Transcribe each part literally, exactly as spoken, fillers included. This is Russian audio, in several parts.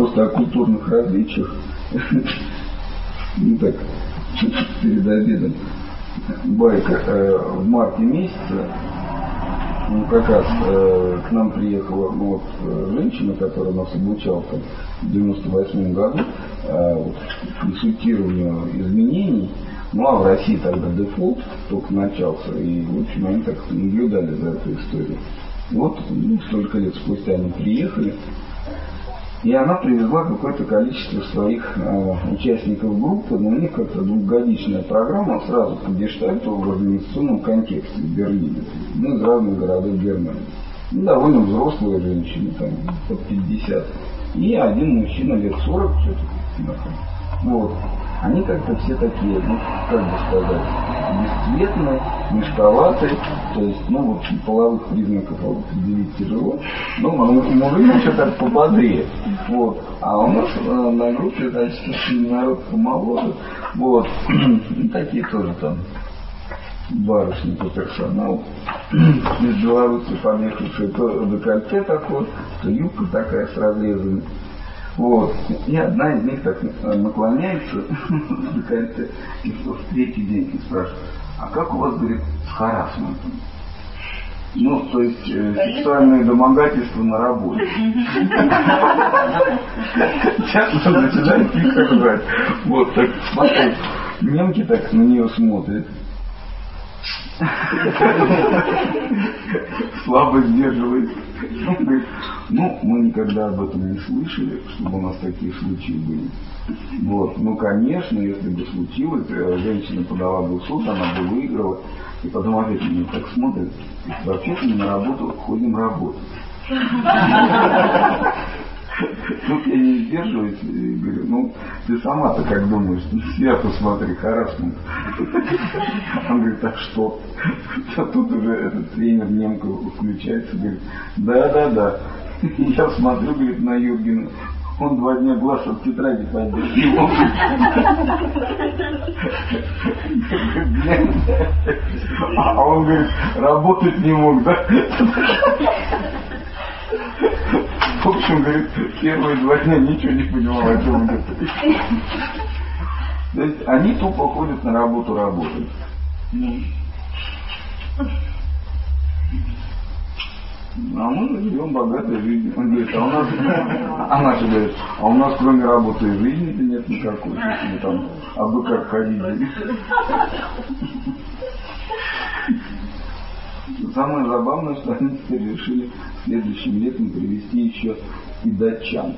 просто о культурных различиях. Ну так, перед обедом. Байка. В марте месяце, ну как раз к нам приехала ну, вот, женщина, которая нас обучала там, в девяносто восьмом году вот, консультированию изменений. Ну а в России тогда дефолт только начался, и в общем они так наблюдали за эту историю. Вот ну, столько лет спустя они приехали, и она привезла какое-то количество своих э, участников группы, но у них как-то двухгодичная программа сразу по гештальту в организационном контексте в Берлине, ну из разных городов Германии. Ну, довольно взрослые женщины, там, под пятьдесят, и один мужчина лет сорок, что-то, вот. Они как-то все такие, ну, как бы сказать, бесцветные, мешковатые, то есть, ну, вот половых признаков определить тяжело, но мужик еще так пободрее, вот. А у нас на группе, значит, народ помоложе, вот, и такие тоже там барышни по персоналу, из Беларуси подъехавшие, то декольте такое, то юбка такая с разрезами. Вот. И одна из них так наклоняется и в третий день спрашивает, а как у вас, говорит, с харассментом? Ну, то есть э, сексуальные домогательства на работе. Сейчас он начинает тихо ржать. Вот, так, смотри, немки так на нее смотрят. Слабо сдерживается. Он говорит, ну, мы никогда об этом не слышали, чтобы у нас такие случаи были. Вот. Ну, конечно, если бы случилось, женщина подала бы в суд, она бы выиграла. И потом опять меня так смотрит, вообще-то мы на работу ходим работать. Тут я не сдерживаюсь и говорю, ну, ты сама-то как думаешь, ты сверху смотри, харассмент. Он говорит, а что? А тут уже этот тренер немка включается, говорит, да-да-да. Я смотрю, говорит, на Юргена, он два дня глаз от тетради поднял. А он говорит, работать не мог, да? В общем, говорит, первые два дня ничего не понимал, о чем идет. То есть они тупо ходят на работу работать. А мы живем богатой жизнью. Он говорит, а у нас, она же говорит, а у нас кроме работы и жизни-то нет никакой. Мы там, а бы как ходить. Самое забавное, что они теперь решили следующим летом привезти еще и датчан.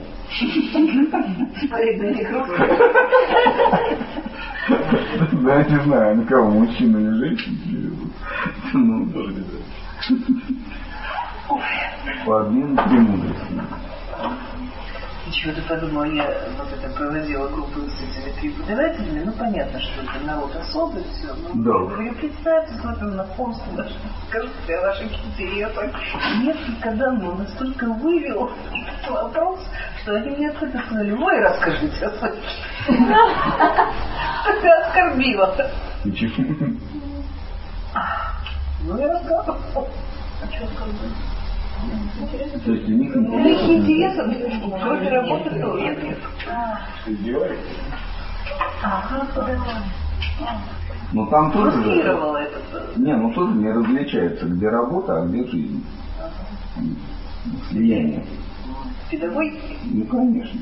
Да, я не знаю, они кого, мужчины или женщины привезут. Ну, по обмену премудрости. Чего-то подумала, я вот это проводила группу с этими преподавателями, ну понятно, что это народ особый, все. Ну, да. Я говорю, представьте, смотрю на Хомску, скажите о ваших интересах. Несколько давно настолько вывел этот вопрос, что они мне откуда сказали, ой, расскажите о своем. Ты оскорбила. Почему? Ну я рассказывала. А что сказать? То есть у них интересно, кроме работы тоже. Издеваетесь? Ага, но там тоже это. Не, ну тоже не различается, где работа, а где жизнь. Слияние. Педагогики? Ну конечно.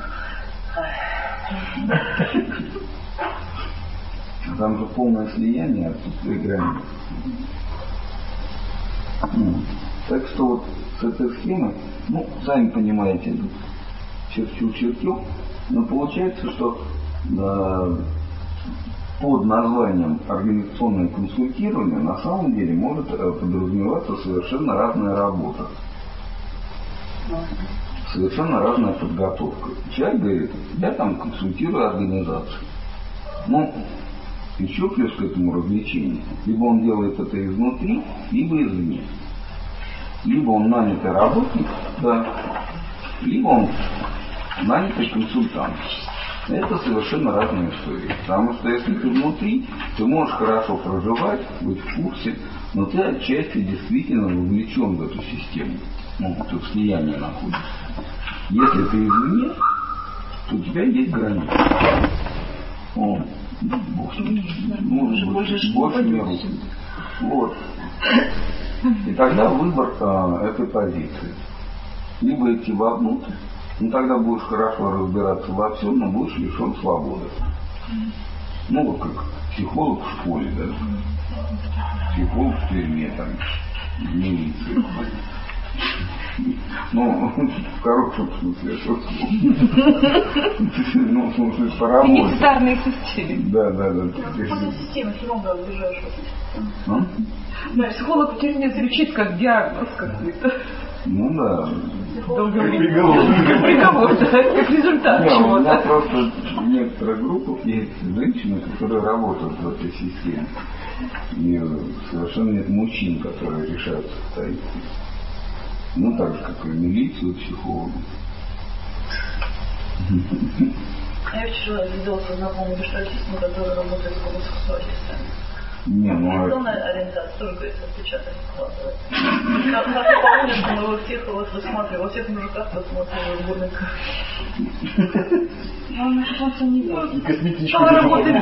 Там же полное слияние, отсутствие границ. Так что вот с этой схемой, ну, сами понимаете, черчу-черчу, но получается, что э, под названием организационное консультирование на самом деле может э, подразумеваться совершенно разная работа. Совершенно разная подготовка. Человек говорит, я там консультирую организацию. Ну, еще плюс к этому развлечению. Либо он делает это изнутри, либо извне. Либо он нанятый работник, да, либо он нанятый консультант. Это совершенно разные истории. Потому что если ты внутри, ты можешь хорошо проживать, быть в курсе, но ты отчасти действительно вовлечен в эту систему. Ну, ты в слиянии находишься. Если ты извне, то у тебя есть граница. О, Бог, ну, больше, больше не руки. Вот. И тогда выбор а, этой позиции. Либо идти вовнутрь, ну тогда будешь хорошо разбираться во всем, но будешь лишен свободы. Ну вот как психолог в школе, да? Психолог в тюрьме, там, в милиции. Ну, в хорошем смысле, что ну, в смысле, по работе. Нестарные системы. Да, да, да. После системы все равно убежаешь. Да, психолог в тюрьме звучит как диагноз какой-то. Ну да. Приговор, да, как результат Нет, чего-то. у меня просто в некоторых группах есть женщины, которые работают в этой системе. И совершенно нет мужчин, которые решают состоять. Ну, так же, как и милицию, психологу. Я вчера видела знакомую гештальтистку, которая работает в гомосексуалистами. Не, ну... Сексуальная ориентация тоже, говорится, отпечаток складывает. Как по улице мы во всех вас рассматриваем, во всех мужиках рассматриваем бурника. Но она что-то не делает. Косметичку. Она работает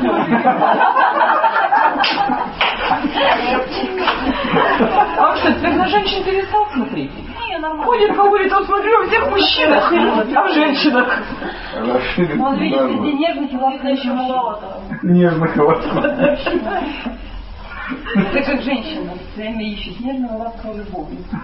А он что, теперь на женщин перестал смотреть? Не, нормально. Ходит по улице, он смотрит во всех мужчинах, а в женщинах. Он видит среди нежных и ласковых еще маловато. Нежных и ласковых. Это как женщина, время ищет нежного, ласкового любовника.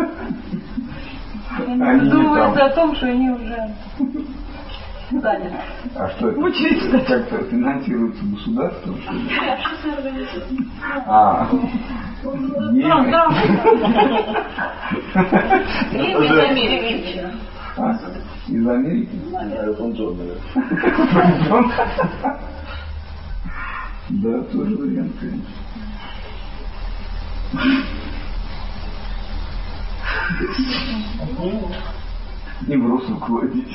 Они задумываются о том, что они уже заняты. А что это? Учиться. Как-то финансируется государством, что ли? Общественная организация. А, Да, да. Время из Америки. А, из Америки? Элтон Джон, наверное. Да, тоже вариант, конечно. Не брос руководить.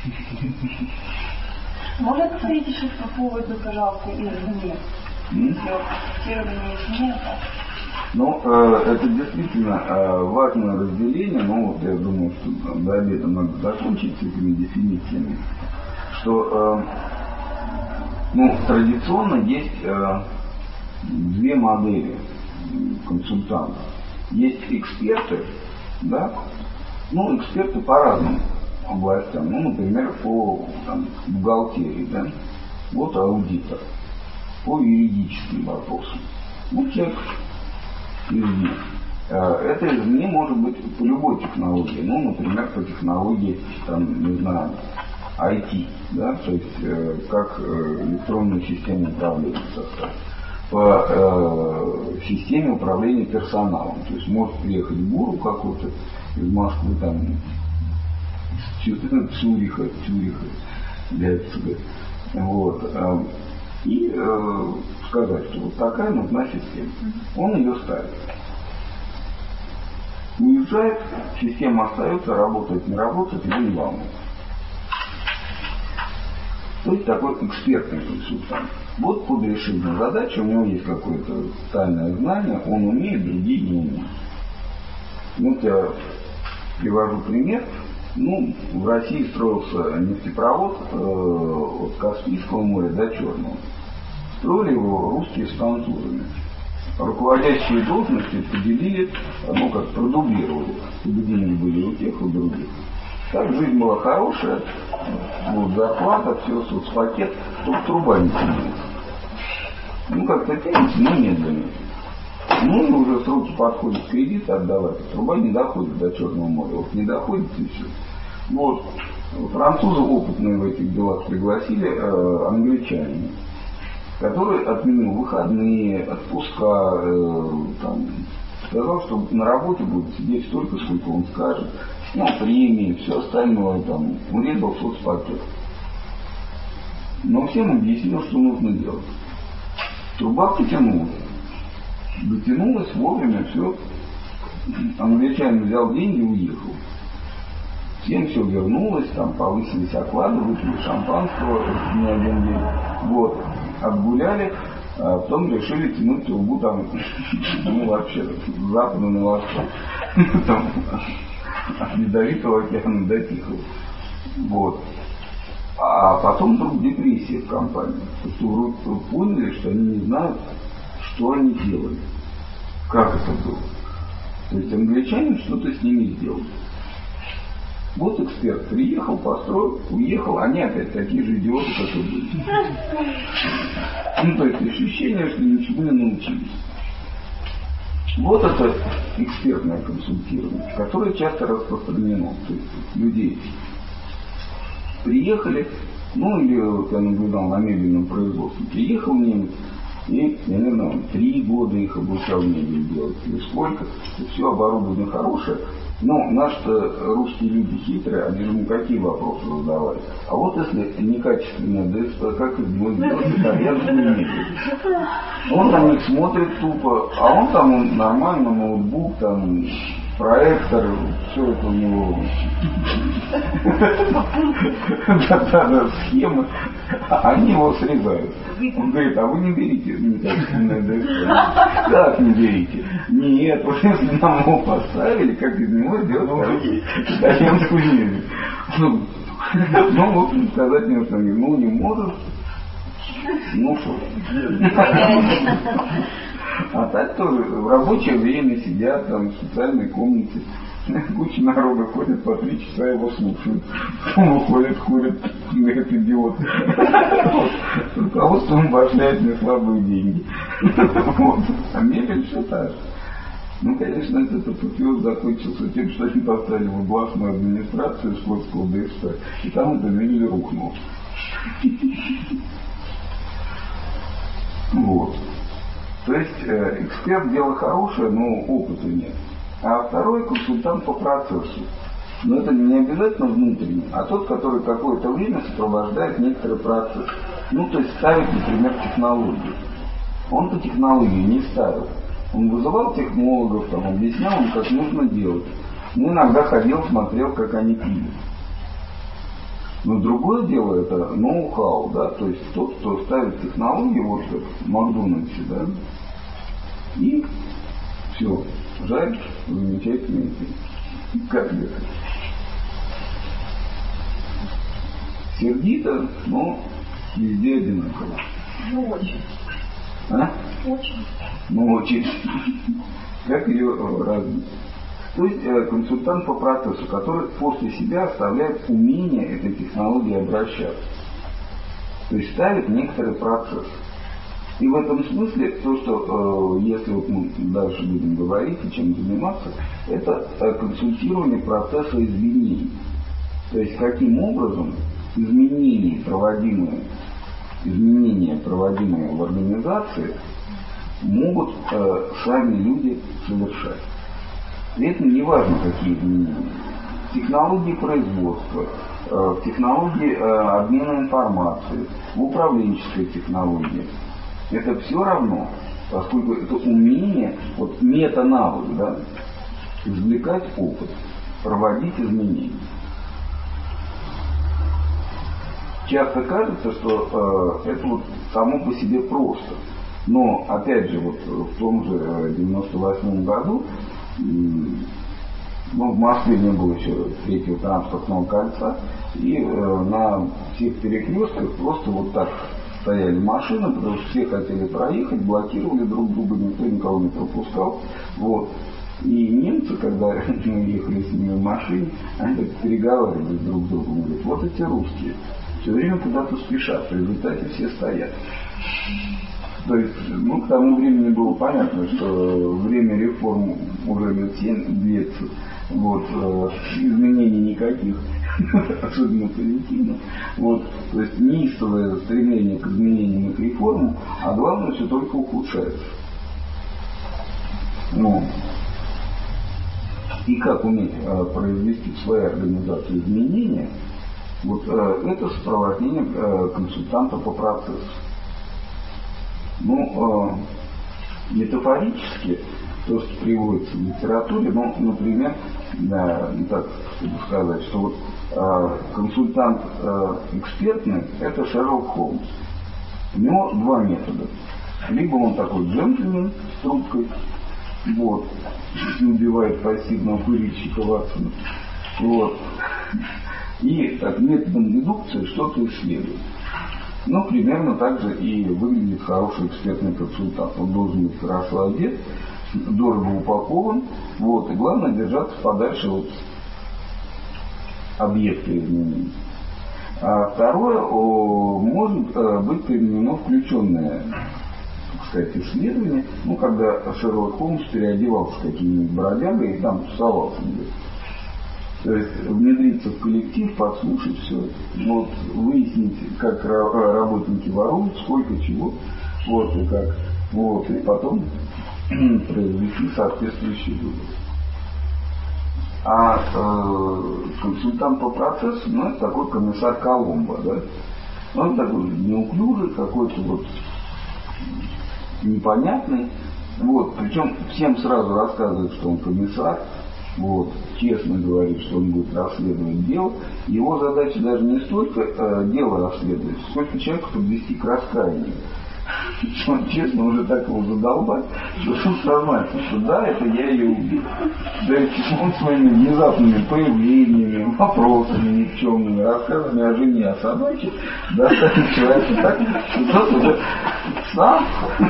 Можно повторить еще по поводу, пожалуйста, извне? Фиксирование извне. Ну, э, это действительно э, важное разделение, но вот я думаю, что до обеда надо закончить с этими дефинициями, что э, ну, традиционно есть э, две модели консультантов. Есть эксперты, да, ну, эксперты по разным областям, ну, например, по там, бухгалтерии, да, вот аудитор, по юридическим вопросам, ну, человек извне. Это извне может быть по любой технологии, ну, например, по технологии, там, не знаю, ай ти, да, то есть как электронную систему управления составить, по э, системе управления персоналом. То есть может приехать гуру какой-то из Москвы, там, из Цюриха, Цюриха, Лейпцига, вот, э, и э, сказать, что вот такая нужна система. Он ее ставит. Уезжает, система остается, работает, не работает, его не волнует. То есть такой экспертный консультант. Вот под решением задачи у него есть какое-то тайное знание, он умеет, другие не умеют. Вот я привожу пример. Ну, в России строился нефтепровод э, от Каспийского моря до Черного. Строили его русские с французами. Руководящие должности поделили, ну как, продублировали, чтобы деньги были у тех, у других. Так жизнь была хорошая, вот, зарплата, все, соцпакет, только труба не тянется. Ну как-то тянется, но медленно. Ну и уже сроки подходят, кредит отдавать, труба не доходит до Черного моря, вот не доходит и все. Вот, французы опытные в этих делах пригласили э, англичане, который отменил выходные, отпуска, э, там, сказал, что на работе будет сидеть столько, сколько он скажет, снял премии, все остальное, там, урезал соцпакет. Но всем объяснил, что нужно делать. Труба потянулась. Дотянулась вовремя, все. Англичанин взял деньги и уехал. Всем все вернулось, там повысились оклады, выпили шампанского не один день. Вот. Отгуляли, а потом решили тянуть трубу там, ну вообще, с запада на восток. Там, от Ледовитого океана до Тихого. Вот. А потом вдруг депрессия в компании. Потому что вдруг поняли, что они не знают, что они делали. Как это было. То есть англичанин что-то с ними сделал. Вот эксперт приехал, построил, уехал, они опять такие же идиоты, как и были. Ну, то есть ощущение, что ничего не научились. Вот это экспертное консультирование, которое часто распространено. То есть людей приехали, ну или вот я наблюдал на мебельном производстве, приехал немец, и, я не знаю, три года их обучал мебель делать, или сколько, и все оборудование хорошее. Но наши-то русские люди хитрые, они же какие вопросы задавали. А вот если некачественная ДСП, как из него сделать итальянскую мебель? Он на них смотрит тупо, а он там он, нормально, ноутбук, там проектор, все это у него да-да-да, схемы, они его срезают. Он говорит, а вы не берите некачественное ДСП. Как не берите? Нет, вот если нам его поставили, как из него сделать итальянскую мебель. Ну, вот сказать мне, что ну не может. Ну что? А так тоже в рабочее время сидят там в специальной комнате. Куча народа ходит по три часа, его слушают. Потом уходят, курят, говорят, идиот. Руководство ему башляет мне слабые деньги. А мебель все та же. Ну, конечно, этот апофеоз закончился тем, что они поставили в областную администрацию Скотского ДСП, и там эта мебель рухнула. Вот. То есть э, эксперт дело хорошее, но опыта нет. А второй консультант по процессу. Но это не обязательно внутренний, а тот, который какое-то время сопровождает некоторый процесс. Ну, то есть ставит, например, технологию. Он-то технологию не ставил. Он вызывал технологов, там, объяснял им, как нужно делать. Ну, иногда ходил, смотрел, как они пили. Но другое дело это ноу-хау, да, то есть тот, кто ставит технологии, вот как в Макдональдсе, да, и все, жаришь замечательные котлеты. Сердито, но везде одинаково. Ну, очень. А? Очень. Ну, очень. Как ее разница? То есть э, консультант по процессу, который после себя оставляет умение этой технологии обращаться. То есть ставит некоторый процесс. И в этом смысле то, что э, если вот мы дальше будем говорить и чем заниматься, это э, консультирование процесса изменений. То есть каким образом изменения, проводимые, изменения, проводимые в организации, могут э, сами люди совершать. И это не важно, какие изменения. Технологии производства, э, технологии э, обмена информацией, управленческие технологии. Это все равно, поскольку это умение, вот мета-навык, да, извлекать опыт, проводить изменения. Часто кажется, что э, это вот само по себе просто. Но, опять же, вот в том же девяносто восьмом году, ну, в Москве не было еще третьего транспортного кольца, и э, на всех перекрестках просто вот так стояли машины, потому что все хотели проехать, блокировали друг друга, никто никого не пропускал. Вот. И немцы, когда мы ехали с ними в машине, они так переговаривались друг с другом, говорят, вот эти русские, все время куда-то спешат, в результате все стоят. То есть, ну, к тому времени было понятно, что время реформ уже лет семь длится, вот, э, изменений никаких, особенно позитивно. Вот, то есть неистовое стремление к изменениям и к реформам, а главное, все только ухудшается. Ну, и как уметь э, произвести в своей организации изменения, вот э, это сопровождение э, консультанта по процессу. Ну, э, метафорически, то, что приводится в литературе, ну, например, да, так, чтобы сказать, что вот э, консультант э, экспертный – это Шерлок Холмс. У него два метода. Либо он такой джентльмен с трубкой, вот, убивает пассивного курильщика Ватсона, вот. и так, методом дедукции что-то исследует. Ну, примерно так же и выглядит хороший экспертный консультант. Он должен быть хорошо одет, дорого упакован, вот, и главное держаться подальше от объекта изменений. А второе, о, может о, быть применено включенное, так сказать, исследование, ну, когда Шерлок Холмс переодевался каким-нибудь бродягой и там тусовался где-то. То есть внедриться в коллектив, подслушать все это, вот, выяснить, как работники воруют, сколько чего, вот, и как, вот, и потом произвести соответствующие выводы. А э, консультант по процессу, ну, это такой комиссар Коломбо, да? Он такой неуклюжий, какой-то вот непонятный, вот, причем всем сразу рассказывает, что он комиссар, вот, честно говорит, что он будет расследовать дело. Его задача даже не столько э, дело расследовать, сколько человека подвести к раскаянию. Он честно уже так его задолбать, что суд сознается, что да, это я ее убил. Да, он своими внезапными появлениями, вопросами никчемными, рассказами о жене, о собаке доставит человека так, что тот уже сам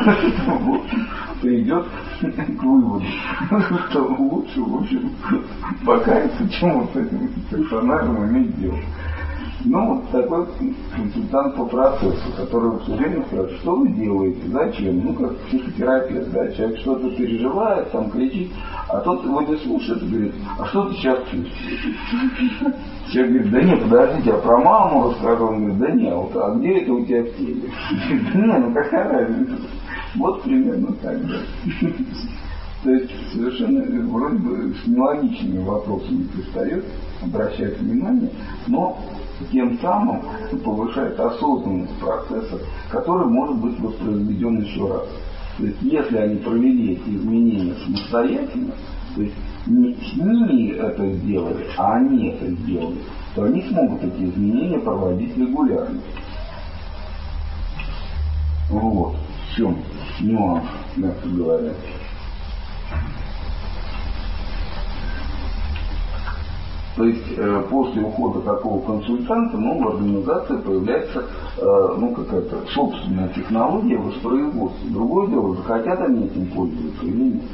придет к выводу, что лучше, в общем, покаяться, чем вот с этим персонажем иметь дело. Ну, вот такой консультант по процессу, который все время спрашивает, что вы делаете, зачем? Ну, как психотерапевт, да, человек что-то переживает, там кричит, а тот его не слушает и говорит, а что ты сейчас чувствуешь? Человек говорит, да нет, подождите, а про маму рассказал? Он говорит, да нет, вот, а где это у тебя в теле? Да не, ну какая разница? Вот примерно так, да. То есть совершенно вроде бы с нелогичными вопросами пристает, обращает внимание, но тем самым повышает осознанность процесса, который может быть воспроизведен еще раз. То есть если они провели эти изменения самостоятельно, то есть не с ними это сделали, а они это сделали, то они смогут эти изменения проводить регулярно. Вот в чем нюанс, мягко говоря. То есть э, после ухода такого консультанта, ну, в организации появляется э, ну, какая-то собственная технология воспроизводства. Другое дело, захотят они этим пользоваться или нет.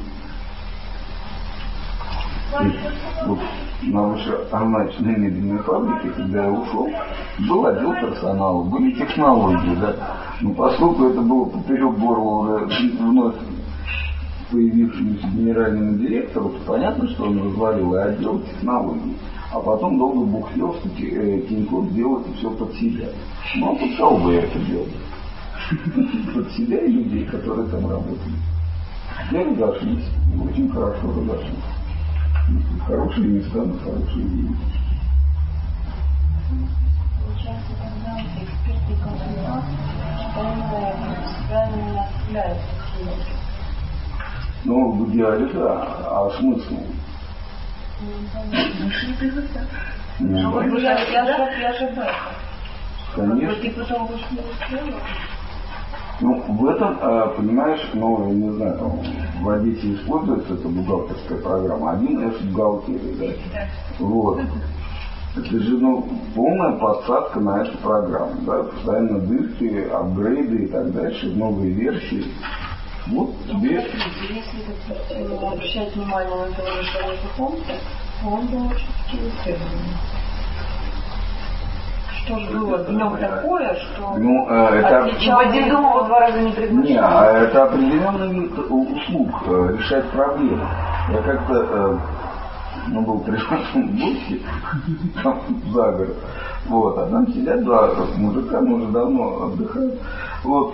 Есть, вот, на вышеозначенной мебельной фабрике, когда я ушел, был отдел персонала, были технологии, да. Но поскольку это было поперек горла уже вновь появившемуся генеральному директору, то понятно, что он развалил и отдел технологий. А потом долго бухтел, что Тинькофф делает все под себя. Ну, а под кого бы я это делал? Под себя и людей, которые там работали. Я разошлись, очень хорошо разошлись. Хорошие места на хорошие деньги. Получается, когда эксперты и консультант, что они себя не оставляют. Ну, в идеале, да. А смысл? Ну, я ошибаюсь. Конечно. Ты потом будешь не успела? Ну, в этом, понимаешь, ну, я не знаю, там, в Одессе используется эта бухгалтерская программа, один эс бухгалтерии, да? Вот. Это же, ну, полная подсадка на эту программу, да? Постоянно дырки, апгрейды и так дальше, новые версии. Вот тебе. Если обращать внимание на того же Шерлока Холмса, он был очень исследованный. Что же было в нем такое, что ну, это отличало один дома в два раза не приглашал? Не, а это определенный вид услуг, решать проблемы. Я как-то ну, был приглашен в гости там, за город. Вот, а там сидят два мужика, мы уже давно отдыхают. Вот.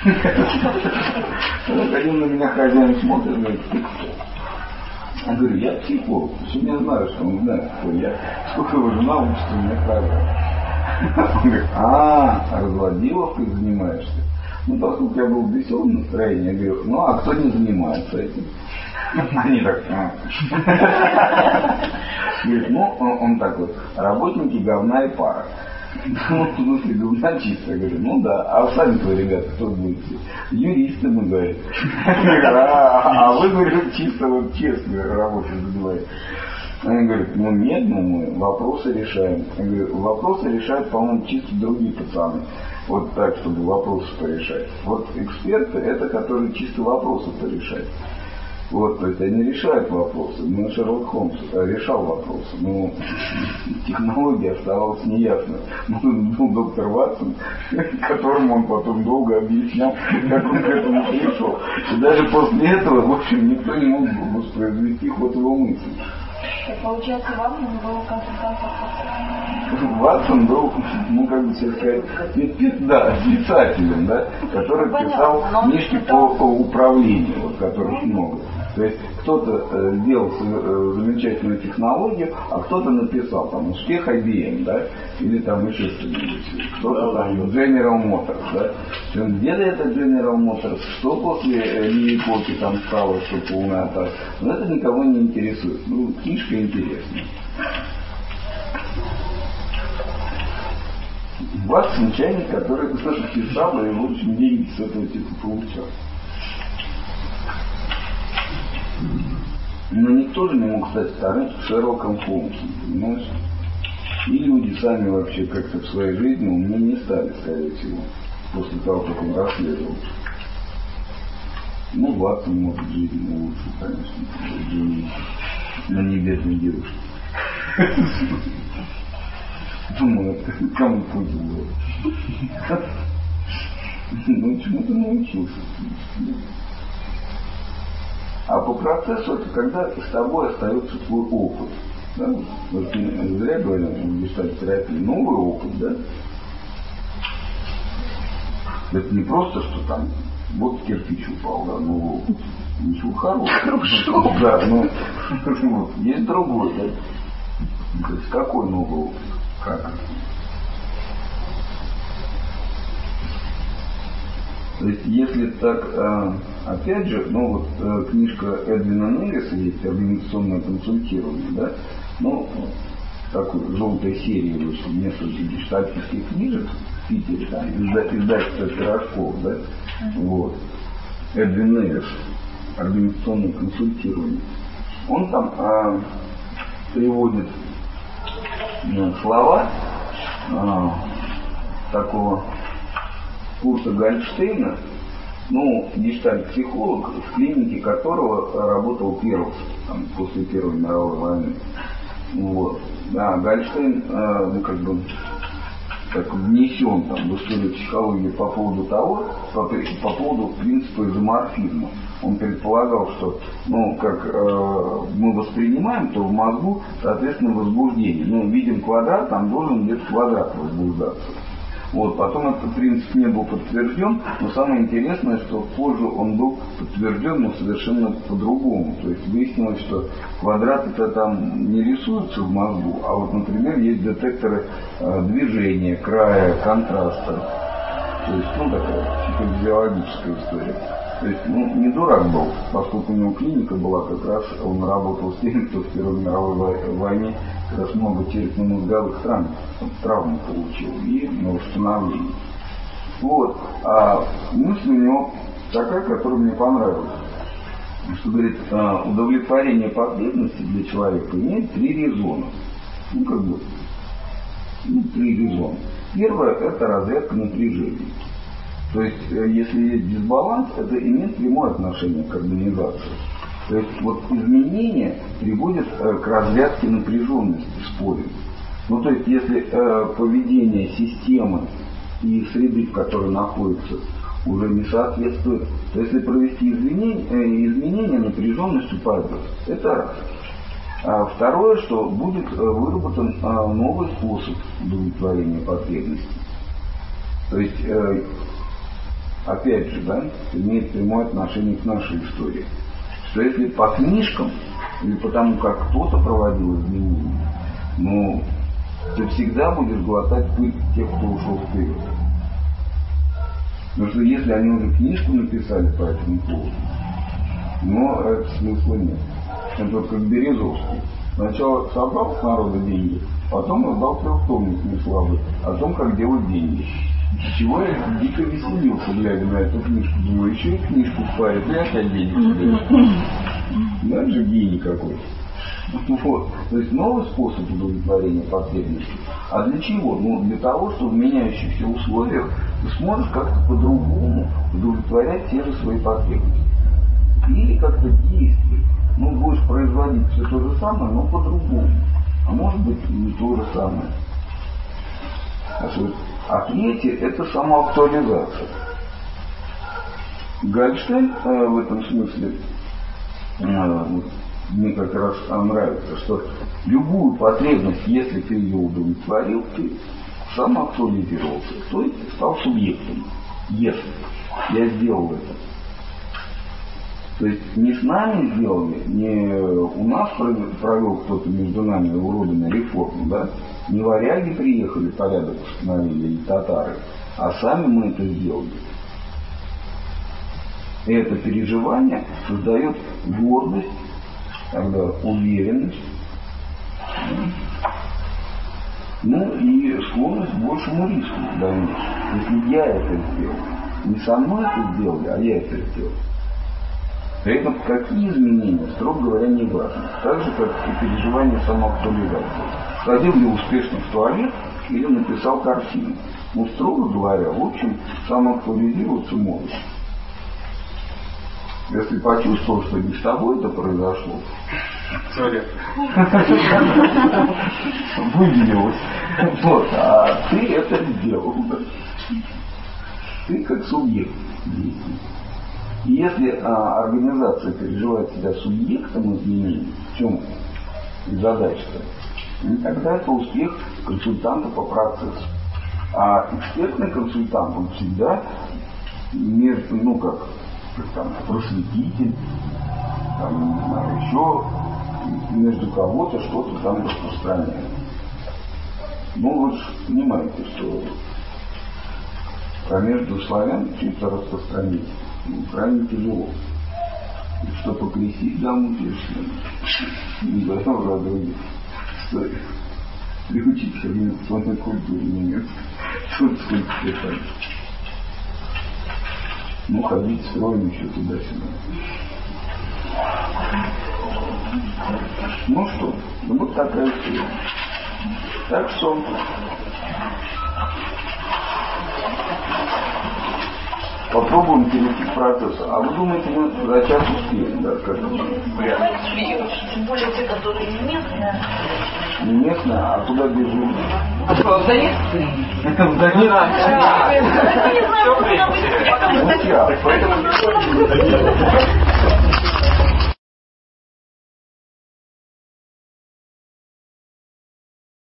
Один на меня хозяин смотрит, говорит, ты кто? Я говорю, я психолог. Сегодня я знаю, что он знает, кто я. Сколько его жена учится у меня программа. Он говорит, а, разводиловкой занимаешься? Ну, поскольку я был в веселом настроении, я говорю, ну, а кто не занимается этим? Они так, говорит, ну, он такой, работники говна и пара. Ну, в смысле, говна чисто. Я говорю, ну да, а сами-то, ребята, кто будете? Юристы, мы говорим. А вы, говорю, чисто вот честно работу занимаете. Они говорят, ну нет, ну мы вопросы решаем. Я говорю, вопросы решают, по-моему, чисто другие пацаны. Вот так, чтобы вопросы порешать. Вот эксперты, это которые чисто вопросы порешают. Вот, то есть они решают вопросы. Ну, Шерлок Холмс решал вопросы, но технология оставалась неясной. Ну, был доктор Ватсон, которому он потом долго объяснял, как он к этому пришел. И даже после этого, в общем, никто не мог воспроизвести ход его мысли. Так, получается, Ватсон был консультантом? Ватсон был, ну, как бы сказать, да, писателем, да, который писал книжки по, по управлению, вот, которых много. То есть кто-то э, сделал э, замечательную технологию, а кто-то написал там успех ай би эм, да, или там еще что-нибудь. Кто-то там General Motors, да. Где-то это General Motors, что после э, эпохи там стало, что полная атака. Но это никого не интересует. Ну, книжка интересная. Ватсон чайник, который кто-то писал, и в общем деньги с этого типа получал. Но никто же не мог стать вторым Шерлоком Холмсом, понимаешь? И люди сами вообще как-то в своей жизни умнее не стали, скорее всего, после того, как он расследовал. Ну, Ватсон может жизнь лучше, конечно, но не бедной девушке. Думаю, кому путь было. Ну, чему-то научился. А по процессу это когда с тобой остается твой опыт. Да? Вот не зря говорим, в гештальт-терапии новый опыт, да? Это не просто, что там вот кирпич упал, да, новый опыт. Ничего хорошего. Да, но вот, есть другой, да? То есть какой новый опыт? Как? То есть, если так, опять же, ну вот книжка Эдвина Нерриса есть «Организационное консультирование», да, ну, такой желтой серии вышел несколько гештальтовских книжек в Питере, там, издательство Пирожков, да, вот, Эдвин Неррис, «Организационное консультирование». Он там а, приводит ну, слова а, такого Курта Гольдштейна, ну, гештальт-психолог, в клинике которого работал Перлс, там, после Первой мировой войны. Вот. Да, Гольдштейн, э, ну, как бы, так внесен там в историю психологии по поводу того, по, по поводу принципа изоморфизма. Он предполагал, что, ну, как э, мы воспринимаем, то в мозгу, соответственно, возбуждение. Ну, видим квадрат, там должен где-то квадрат возбуждаться. Вот, потом этот принцип не был подтвержден, но самое интересное, что позже он был подтвержден, но совершенно по-другому. То есть выяснилось, что квадраты-то там не рисуются в мозгу, а вот, например, есть детекторы э, движения, края, контраста. То есть, ну, такая психофизиологическая история. То есть, ну, не дурак был, поскольку у него клиника была, как раз он работал с теми, кто в Первой мировой войне как раз много черепно-мозговых травм, травм получил и на восстановление. Вот. А мысль у него такая, которая мне понравилась. Что, говорит, удовлетворение потребностей для человека имеет три резона. Ну, как бы, ну, три резона. Первое – это разрядка напряжения. То есть, если есть дисбаланс, это имеет прямое отношение к организации. То есть, вот изменения приводят э, к разрядке напряженности, спорим. Ну, то есть, если э, поведение системы и среды, в которой находится, уже не соответствует, то если провести изменения, э, изменения напряженность упадет. Это раз. А второе, что будет э, выработан э, новый способ удовлетворения потребностей. То есть, э, опять же, да, имеет прямое отношение к нашей истории. Что если по книжкам, или потому как кто-то проводил изменения, ну, ты всегда будешь глотать пыль тех, кто ушел вперед. Потому что если они уже книжку написали по этому поводу, но это смысла нет. Это вот как Березовский. Сначала собрал с народа деньги, потом раздал трехтомник неслабый о том, как делать деньги. Чего я дико веселился, глядя на эту книжку. Думаю, еще и книжку спарит, и опять деньги соберет. Да, же гений какой. Вот. То есть новый способ удовлетворения потребностей. А для чего? Ну, для того, что в меняющихся условиях ты сможешь как-то по-другому удовлетворять те же свои потребности. Или как-то действовать. Ну, будешь производить все то же самое, но по-другому. А может быть, не то же самое. А третье – это самоактуализация. Гольштейн э, в этом смысле э, мне как раз нравится, что любую потребность, если ты ее удовлетворил, ты самоактуализировался, то есть стал субъектом. Если я сделал это. То есть не с нами сделали, не у нас провел кто-то между нами уродами реформу, да? Не варяги приехали, порядок установили, или татары, а сами мы это сделали. И это переживание создает гордость, тогда уверенность, ну и склонность к большему риску в дальнейшем. Если я это сделал, не со мной это сделали, а я это сделал. При этом какие изменения, строго говоря, не важно. Так же, как и переживание самоактуализации. Сходил ли успешно в туалет или написал картину. Ну, строго говоря, в общем, самоактуализироваться можешь. Если почувствовал, что не с тобой это произошло, выделилось. Вот, а ты это сделал. Ты как субъект действуешь. И если а, организация переживает себя субъектом изменений, в чем задача-то, тогда это успех консультанта по процессу. А экспертный консультант, он всегда между, ну как, как там, просветитель, там, не знаю, еще между кого-то что-то там распространяет. Ну вы же понимаете, что про между славян что-то распространить крайне тяжело. Что покрестить, да, мутишься. Не говоря уже о других историях. Приучиться к информационной культуре немецкой. Что-то сколько писать. Ну, ходить строем еще туда-сюда. Ну что, ну вот такая история. Так что попробуем перейти к процессу. А вы думаете, мы за час успеем, да, скажем? Тем более те, которые не местные. Не местные, а куда бежим? А что, в Донецк? В Донецк. Я не знаю, куда мы. Поэтому